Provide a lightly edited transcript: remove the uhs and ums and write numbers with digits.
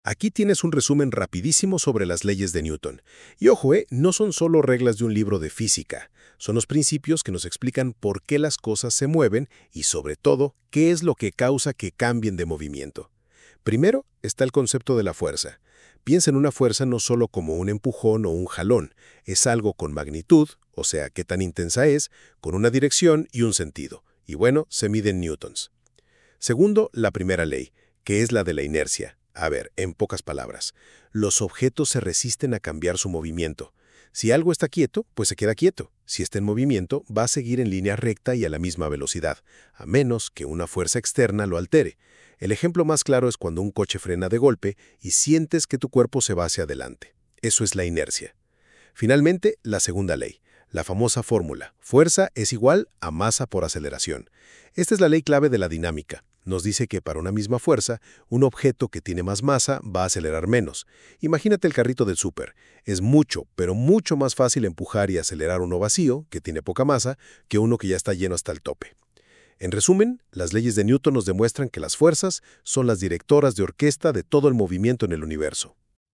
Aquí tienes un resumen rapidísimo sobre las leyes de Newton. Y ojo, no son solo reglas de un libro de física. Son los principios que nos explican por qué las cosas se mueven y, sobre todo, qué es lo que causa que cambien de movimiento. Primero está el concepto de la fuerza. Piensa en una fuerza no solo como un empujón o un jalón. Es algo con magnitud, o sea, qué tan intensa es, con una dirección y un sentido. Y bueno, se mide en newtons. Segundo, la primera ley, que es la de la inercia. A ver, en pocas palabras, los objetos se resisten a cambiar su movimiento. Si algo está quieto, pues se queda quieto. Si está en movimiento, va a seguir en línea recta y a la misma velocidad, a menos que una fuerza externa lo altere. El ejemplo más claro es cuando un coche frena de golpe y sientes que tu cuerpo se va hacia adelante. Eso es la inercia. Finalmente, la segunda ley, la famosa fórmula, fuerza es igual a masa por aceleración. Esta es la ley clave de la dinámica. Nos dice que para una misma fuerza, un objeto que tiene más masa va a acelerar menos. Imagínate el carrito del súper. Es mucho, pero mucho más fácil empujar y acelerar uno vacío, que tiene poca masa, que uno que ya está lleno hasta el tope. En resumen, las leyes de Newton nos demuestran que las fuerzas son las directoras de orquesta de todo el movimiento en el universo.